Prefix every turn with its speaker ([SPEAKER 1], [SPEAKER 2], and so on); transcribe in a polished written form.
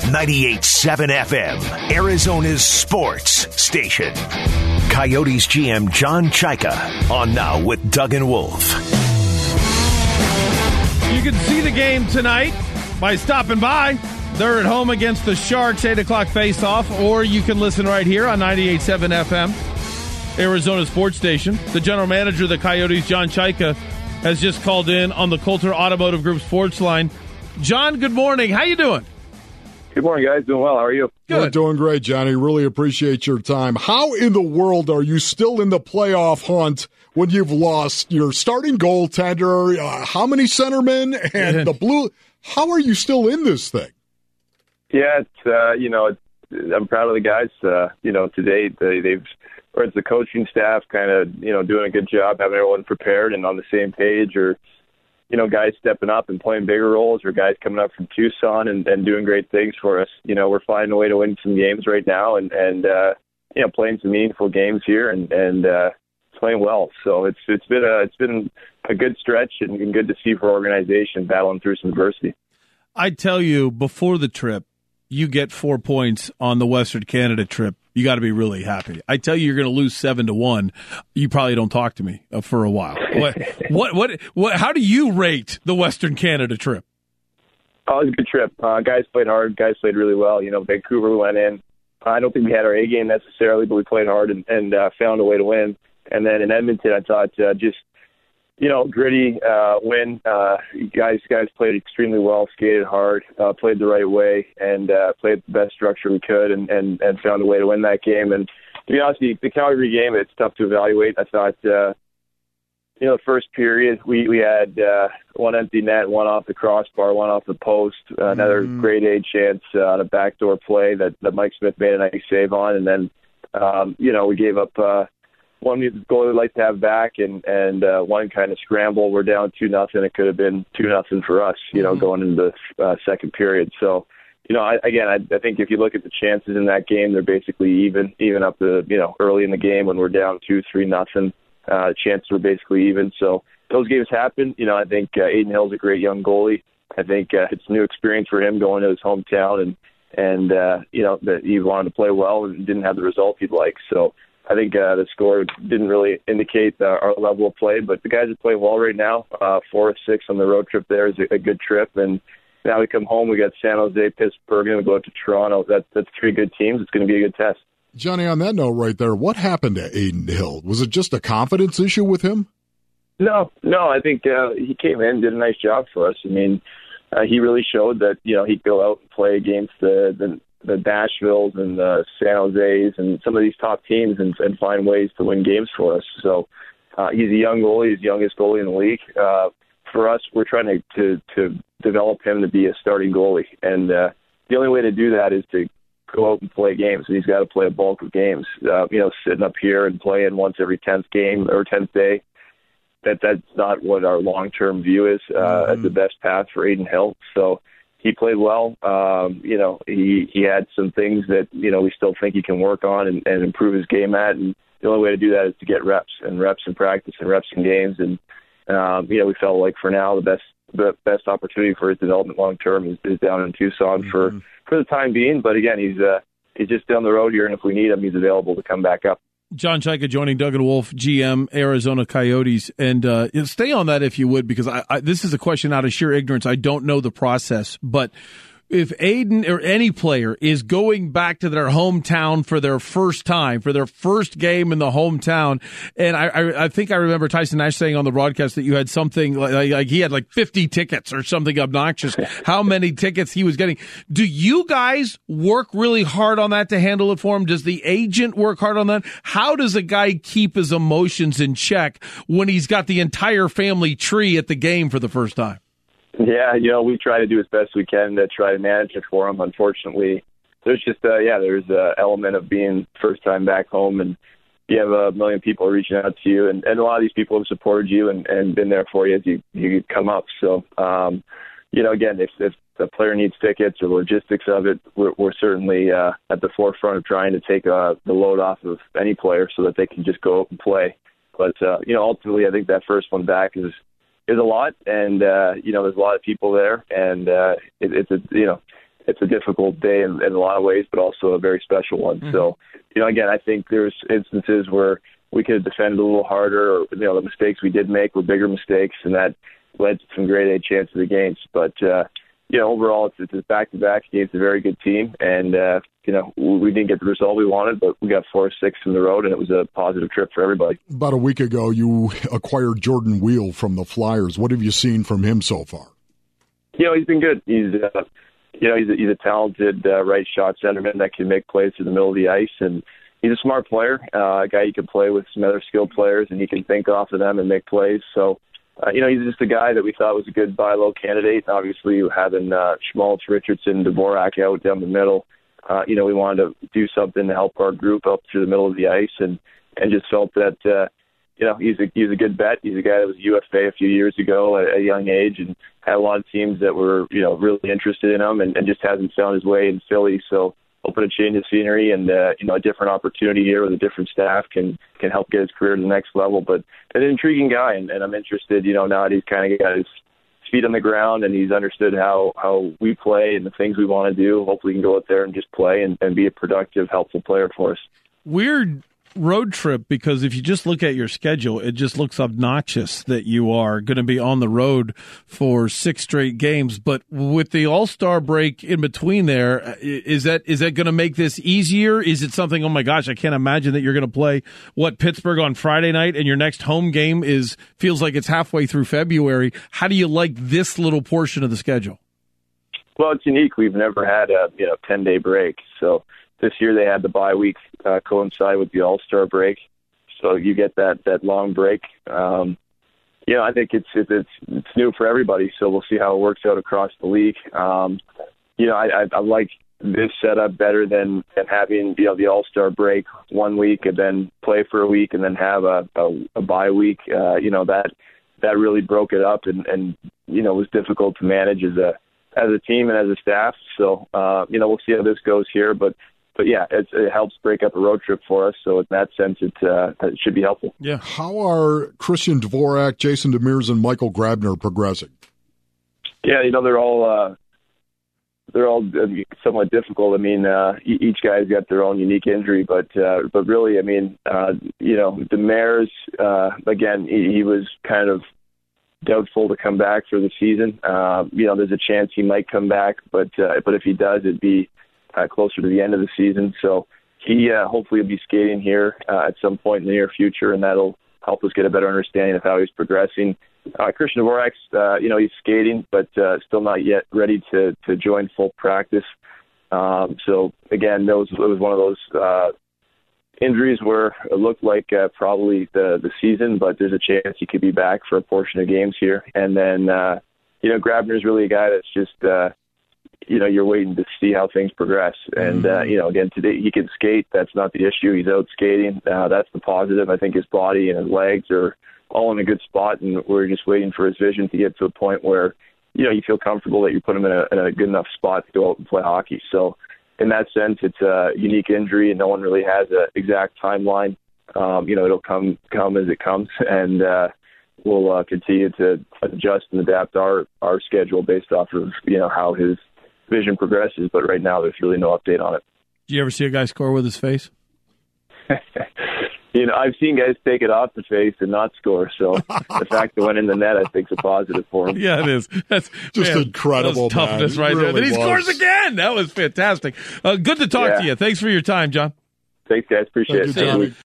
[SPEAKER 1] 98.7 FM, Arizona's sports station. Coyotes GM John Chayka on Now with Doug and Wolf.
[SPEAKER 2] You can see the game tonight by stopping by. They're at home against the Sharks, 8 o'clock face-off, or you can listen right here on 98.7 FM, Arizona Sports Station. The general manager of the Coyotes, John Chayka, has just called in on the Coulter Automotive Group sports line. John, good morning. How you doing?
[SPEAKER 3] Good morning, guys. Doing well. How are you?
[SPEAKER 2] Good.
[SPEAKER 4] We're doing great, Johnny. Really appreciate your time. How in the world are you still in the playoff hunt when you've lost your starting goaltender, how many centermen, and the blue? How are you still in this thing?
[SPEAKER 3] Yeah, I'm proud of the guys. To date, it's the coaching staff kind of, doing a good job, having everyone prepared and on the same page, or, guys stepping up and playing bigger roles, or guys coming up from Tucson and doing great things for us. We're finding a way to win some games right now and playing some meaningful games here and playing well. So it's been a good stretch and good to see for our organization battling through some adversity.
[SPEAKER 2] I tell you, before the trip, you get 4 points on the Western Canada trip, you got to be really happy. I tell you, you're going to lose 7-1. You probably don't talk to me for a while. What? How do you rate the Western Canada trip?
[SPEAKER 3] Oh, it was a good trip. Guys played hard. Guys played really well. Vancouver went in. I don't think we had our A game necessarily, but we played hard and found a way to win. And then in Edmonton, I thought gritty win. Guys played extremely well, skated hard, played the right way, and played the best structure we could, and found a way to win that game. And to be honest, the Calgary game, it's tough to evaluate. I thought, the first period we had one empty net, one off the crossbar, one off the post, another grade A chance on a backdoor play that Mike Smith made a nice save on, and then we gave up. One goal we'd like to have back, and one kind of scramble. We're down 2-0. It could have been 2-0 for us, going into the second period. So, I think if you look at the chances in that game, they're basically even up to, early in the game when we're down 2-3-0. Chances were basically even. So those games happen. I think Aiden Hill's a great young goalie. I think it's a new experience for him going to his hometown, and that he wanted to play well and didn't have the result he'd like. So I think the score didn't really indicate our level of play, but the guys are playing well right now. 4 of 6 on the road trip there is a good trip, and now we come home. We got San Jose, Pittsburgh, and we go out to Toronto. That's 3 good teams. It's going to be a good test.
[SPEAKER 4] Johnny, on that note right there, what happened to Aiden Hill? Was it just a confidence issue with him?
[SPEAKER 3] No. I think he came in, did a nice job for us. I mean, he really showed that he'd go out and play against the Nashvilles and the San Jose's and some of these top teams and find ways to win games for us. So he's a young goalie. He's the youngest goalie in the league. For us, we're trying to develop him to be a starting goalie. And the only way to do that is to go out and play games. And he's got to play a bulk of games. Sitting up here and playing once every 10th game or 10th day, that's not what our long-term view is as the best path for Aiden Hill. So he played well. He had some things that, we still think he can work on and improve his game at. And the only way to do that is to get reps in practice and reps in games. And, we felt like for now the best opportunity for his development long-term is down in Tucson for the time being. But again, he's just down the road here. And if we need him, he's available to come back up.
[SPEAKER 2] John Chayka joining Doug and Wolf, GM, Arizona Coyotes. And stay on that if you would, because this is a question out of sheer ignorance. I don't know the process. But if Aiden or any player is going back to their hometown for their first time, for their first game in the hometown, and I think I remember Tyson Nash saying on the broadcast that you had something like he had like 50 tickets or something obnoxious, how many tickets he was getting. Do you guys work really hard on that to handle it for him? Does the agent work hard on that? How does a guy keep his emotions in check when he's got the entire family tree at the game for the first time?
[SPEAKER 3] Yeah, we try to do as best we can to try to manage it for them. Unfortunately, there's just, there's an element of being first time back home, and you have a million people reaching out to you, and a lot of these people have supported you and been there for you as you come up. So, again, if the player needs tickets or logistics of it, we're certainly at the forefront of trying to take the load off of any player so that they can just go up and play. But, ultimately, I think that first one back is a lot, and there's a lot of people there, and it's it's a difficult day in a lot of ways, but also a very special one. Mm-hmm. So, again, I think there's instances where we could have defended a little harder, or the mistakes we did make were bigger mistakes, and that led to some grade A chances against. But overall, it's a back-to-back against a very good team, and we didn't get the result we wanted, but we got 4 or 6 from the road, and it was a positive trip for everybody.
[SPEAKER 4] About a week ago, you acquired Jordan Wheel from the Flyers. What have you seen from him so far?
[SPEAKER 3] He's been good. He's a talented right shot centerman that can make plays through the middle of the ice, and he's a smart player, a guy you can play with some other skilled players, and he can think off of them and make plays. So, he's just a guy that we thought was a good buy low candidate. Obviously, having Schmaltz, Richardson, Dvorak out down the middle, we wanted to do something to help our group up through the middle of the ice, and just felt that he's a good bet. He's a guy that was UFA a few years ago at a young age, and had a lot of teams that were really interested in him, and just hasn't found his way in Philly. So, hoping to change the scenery and a different opportunity here with a different staff can help get his career to the next level. But an intriguing guy, and I'm interested, now that he's kind of got his feet on the ground and he's understood how we play and the things we want to do. Hopefully he can go out there and just play and be a productive, helpful player for us.
[SPEAKER 2] Weird road trip, because if you just look at your schedule, it just looks obnoxious that you are going to be on the road for 6 straight games. But with the All-Star break in between there, is that going to make this easier? Is it something, oh my gosh, I can't imagine that you're going to play Pittsburgh on Friday night and your next home game feels like it's halfway through February. How do you like this little portion of the schedule?
[SPEAKER 3] Well, it's unique. We've never had a 10-day break, so this year they had the bye week coincide with the All-Star break, so you get that long break. I think it's new for everybody, so we'll see how it works out across the league. I like this setup better than having the All-Star break 1 week and then play for a week and then have a bye week. That really broke it up and was difficult to manage as a team and as a staff. So we'll see how this goes here, but yeah, it helps break up a road trip for us. So in that sense, it should be helpful.
[SPEAKER 2] Yeah.
[SPEAKER 4] How are Christian Dvorak, Jason Demers, and Michael Grabner progressing?
[SPEAKER 3] Yeah, they're all somewhat difficult. I mean, each guy's got their own unique injury, but really, I mean, Demers, again, he was kind of doubtful to come back for the season. There's a chance he might come back, but if he does, it'd be closer to the end of the season. So he hopefully will be skating here at some point in the near future, and that'll help us get a better understanding of how he's progressing. Christian Dvorak's, he's skating, but still not yet ready to join full practice. So again, it was one of those injuries where it looked like probably the season, but there's a chance he could be back for a portion of games here. And then, Grabner's really a guy that's just, you're waiting to see how things progress. And, again, today he can skate. That's not the issue. He's out skating. That's the positive. I think his body and his legs are all in a good spot, and we're just waiting for his vision to get to a point where, you feel comfortable that you put him in a good enough spot to go out and play hockey. So in that sense, it's a unique injury, and no one really has an exact timeline. It'll come as it comes, and we'll continue to adjust and adapt our schedule based off of, how his vision progresses. But right now, there's really no update on it.
[SPEAKER 2] Did you ever see a guy score with his face?
[SPEAKER 3] I've seen guys take it off the face and not score. So the fact that it went in the net, I think, is a positive for him.
[SPEAKER 2] Yeah, it is. That's
[SPEAKER 4] just incredible.
[SPEAKER 2] That's toughness right there. Then he scores again. That was fantastic. Good to talk to you. Thanks for your time, John.
[SPEAKER 3] Thanks, guys. Appreciate it.
[SPEAKER 4] Thank you, Johnny.